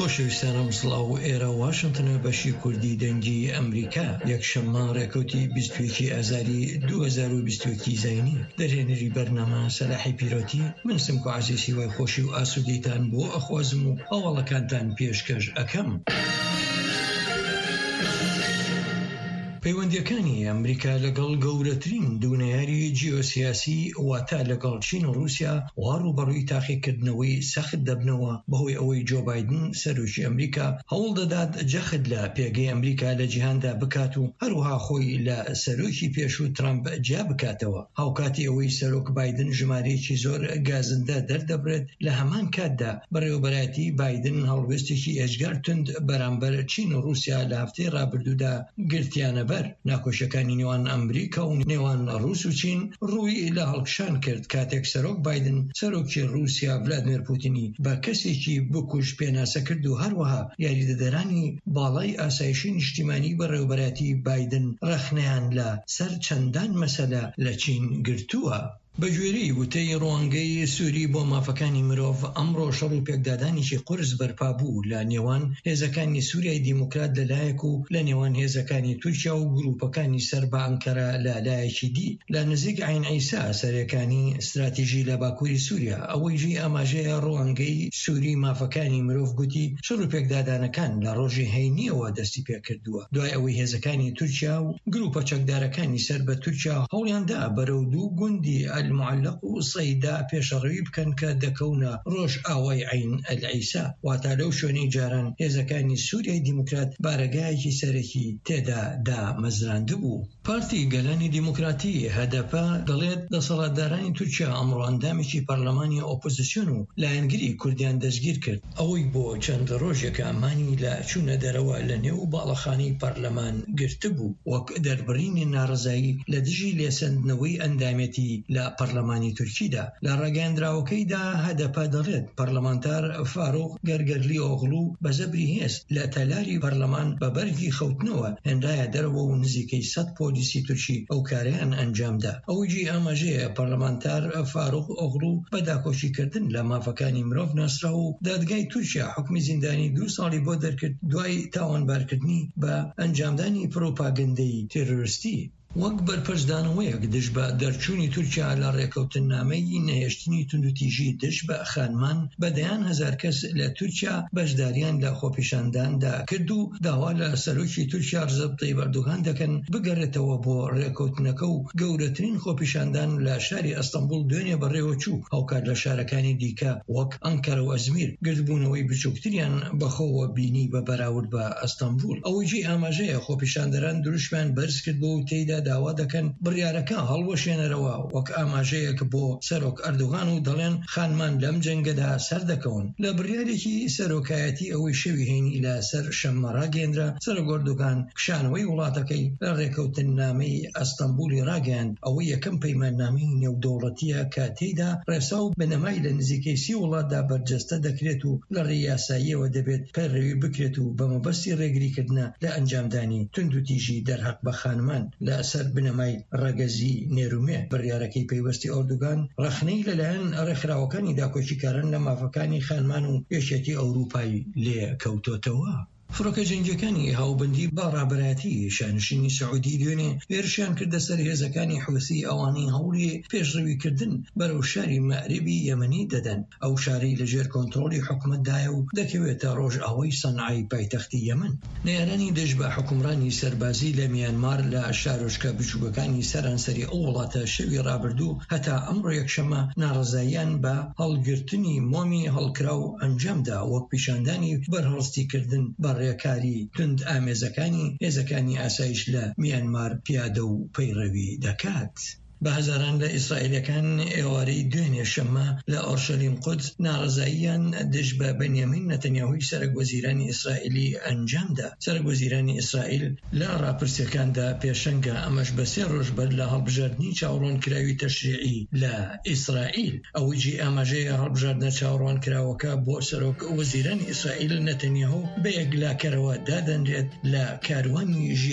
خۆشەویستانم سڵاو و ئێرە واشنتنە بەشی کوردی دەنگی ئەمریکا یەکشەممە ڕێکەوتی 21 ئازاری 2021 زینی دەرهێنەری بەرنامە سەلاحی پیرۆتی من سمکو عەزیزی وای خۆشی و ئاسوودەیتان بۆ ئەخوازم و هەواڵەکانتان پێشکەش ئەکەم. پەیوەندیەکانی ئەمریکا لەگەڵ گەورەترین دوونەیاری جیۆسیاسی واتە لەگەڵ چین و رووسیا وا ڕوبەڕووی تاقیکردنەوەی سەخت دەبنەوە بەهۆی ئەوەی جۆ بایدن سەرۆکی ئەمریکا هەوڵ دەدات جەخت لە پێگەی ئەمریکا لە جیهاندا بکات و هەروها خۆی لە سەرۆکی پێشوو ترامپ جا بکاتەوە. هاوکاتی ئەوەی سەرۆک بایدن ژمارەیەکی زۆر گازندە دەردەبرێت لە هەمان کاتدا بەڕێوەبەرایەتی بایدن هەڵوێستێکی ئێجگار تند بەرامبەر چین و رووسیا لە هەفتەی ڕابردوودا گرتیانە ناکۆشەکانی نێوان ئەمریکا و نێوان ڕووس و چین ڕووی لە هەڵکشان کرد کاتێک سەرۆک بایدن سەرۆکی رووسیا ڤلادیمیر پوتینی بە کەسێکی بکوژ پێناسە کرد و هەروەها یاریدەدەرانی باڵای ئاسایشی نیشتیمانی بەڕێوەبەرایەتی بایدن ڕەخنەیان لە سەر چەندان مەسەلە لە چین گرتووە. بەگوێرەی وتەی ڕوانگەی سووری بۆ مافەکانی مرۆڤ ئەمڕۆ شەڕ و پێکدادانێکی قورس بەرپا بوو لە نێوان هێزەکانی سووریای دیموکرات لەلایەک و لە نێوان هێزەکانی تورکیا و گروپەکانی سەر بە ئەنکەرە لە لایەکی دی لە نزیک عین عیسا سەرەکانی استراتیژی لە باکووری سووریا. ئەوەی ژی ئاماژەیە ڕوانگەی سووری مافەکانی مرۆڤ گوتی شەڕ و پێکدادانەکان لە ڕۆژی هەینیەوە دەستی پێکردووە دوای ئەوەی هێزەکانی تورکیا و گروپە چەکدارەکانی سەر بە تورکیا هەوڵیاندا بەرەو دوو گوندی المعلق و سەیدا پێشەڕەوی بکەن کە دەکەونە ڕۆژ ئاوای عین ئەلعیسا واتە لەو شوێنەی جاران هێزەکانی سووریای دیموکرات بارەگایەکی سەرەکی تێدا دامەزراند بوو. پارتی گەلانی دیموکراتی هەدەپە دەڵێت دەسەڵاتدارانی تورکیا ئەمڕۆ ئەندامێکی پەرلەمانی ئۆپۆزیسیۆن و لایەنگری کوردیان دەستگیر کرد ئەوەی بۆ چەند ڕۆژێک ئەمانی لە چوونە دەرەوە لە نێو باڵەخانەی پەرلەمان گرتبوو وەک دەربڕینی ناڕزایی لە دژی لێسەندنەوەی ئەندامێتی لە پەرلەمانی تورکیدا. لە ڕاگەاندراوەکەیدا هەدەپە دەڵێت پەرلەمانتار فاروق گەرگەرلی ئۆغڵو بە زەبری هێست لە تەلاری پەرلەمان بە بەرگی خەوتنەوە هێنرایە دەرەوە و نزیکەی 100 پۆلیسی تورکی ئەو کارەیان ئەنجامدا. ئەوەی ئاماژەیە پەرلەمانتار فاروق ئۆغڵو بە داکۆشیکردن لە مافەکانی مرۆڤ ناسرا و دادگای تورکیا حکمی زیندانی 2 ساڵی بۆ دەرکرد دوای تاوانبارکردنی بە ئەنجامدانی پرۆپاگەندەی تێرۆریستی. وەک بەرپرسدانەوەیەک دژ بە دەرچوونی تورکیا لە ڕێکەوتنامەی نەهێشتنی توندوتیژی دژ بە خانمان بەدەیان هەزار کەس لە تورکیا بەشداریان لە خۆپیشانداندا کرد و داوا لە سەرۆکی تورکیا ڕزەب تەیب ئەردۆغان دەکەن بگەڕێتەوە بۆ ڕێکەوتنەکە و گەورەترین خۆپیشاندان لە شاری ئەستەمبول دوێنێ بەڕێوە چوو هاوکات لە شارەکانی دیکە وەک ئەنکەرە و ئەزمیر گردبوونەوەی بچووکتریان بەخۆوە بینی بە بەراورد بە ئەستەمبول. ئەوەی ئاماژەیە خۆپیشاندەران دروشمان بەرز کرد بۆ و تێیدا داوا دەکەن بڕیارەکە هەڵوەشێنەرەوە وەک ئاماژەیەک بۆ سەرۆک ئەردۆغان و دەڵێن خانمان لەم جەنگەدا سەردەکەون. لە بڕیارێکی سەرۆکایەتی ئەوەی شەوی هێنی لە سەر شەممە ڕاگەیەندرا سەرۆک ئەردۆغان کشانەوەی وڵاتەکەی لە ڕێکەوتنامەی ئەستەمبولی ڕاگەیاند. ئەوەی یەکەم پەیماننامەی نێودەوڵەتیە کە تێیدا ڕێسا و بنەمای لە نزیکەی 30 وڵاتدا بەرجەستە دەکرێت و لە ڕێیاساییەوە دەبێت پەیڕەوی بکرێت و بە مەبەستی ڕێگریکردنە لە ئەنجامدانی توندوتیژی دەرهەق بە خانمان لە سەر بنەمای ڕەگەزی نێرومێ. بڕیارەکەی پەیوەستی ئەردۆغان ڕەخنەی لەلایەن ڕێکخراوەکانی داکۆچیکاران لە مافەکانی خانمان و یەکێتی ئەوروپای لێ کەوتۆتەوە. فڕۆکە جەنگەکانی هاوبەندی با ڕابەرایەتی شانشینی سعودی دوێنێ هێرشیان کردە سەر هێزەکانی حوسی ئەوانەی هەوڵی پێشڕەویکردن بەرەو شاری مەعربی یەمەنی دەدەن. ئەو شاری لەژێر کۆنتڕۆلی حکومەتدایە و دەکەوێتە ڕۆژئاوای سەنعای پایتەختی یەمەن. نێرانی دژ بە حکومڕانی سەربازی لە میانمار لە شارۆچکە بچووکەکانی سەرانسەری ئەو وڵاتە شەوی ڕابردوو هەتا ئەمڕۆ یەکشەمە ناڕزاییان بە هەڵگرتنی مۆمی هەڵکراو ئەنجامدا وەک پیشاندانی بەرهەڵستیکردن بە ڕێکاری تند ئامێزەکانی هێزەکانی ئاسایش لە میانمار پیادە و پەیڕەوی دەکات. بە هەزاران لە ئیسرائیلەکان ئێوارەی دوێنێ شەممە لە ئۆرشەلیم قودس ناڕزاییان دژ بە بەنیامین نەتەنیاهوی سەرۆکوەزیرانی ئیسرائیلی ئەنجامدا. سەرۆکوەزیرانی ئیسرائیل لە ڕاپرسیەکاندا پێشەنگە ئەمەش بە 3 ڕۆژ بەر لە هەڵبژاردننی چاوەڕوانکراوی تەشریعی لە ئیسرائیل. ئەوەی ئاماژەیە هەڵبژاردنە چاوەڕوانکراوەکە بۆ سەرۆکوەزیرانی ئیسرائیل نەتەنیاهو بە یەکلاکەرەوە دادەنرێت لە کاروانی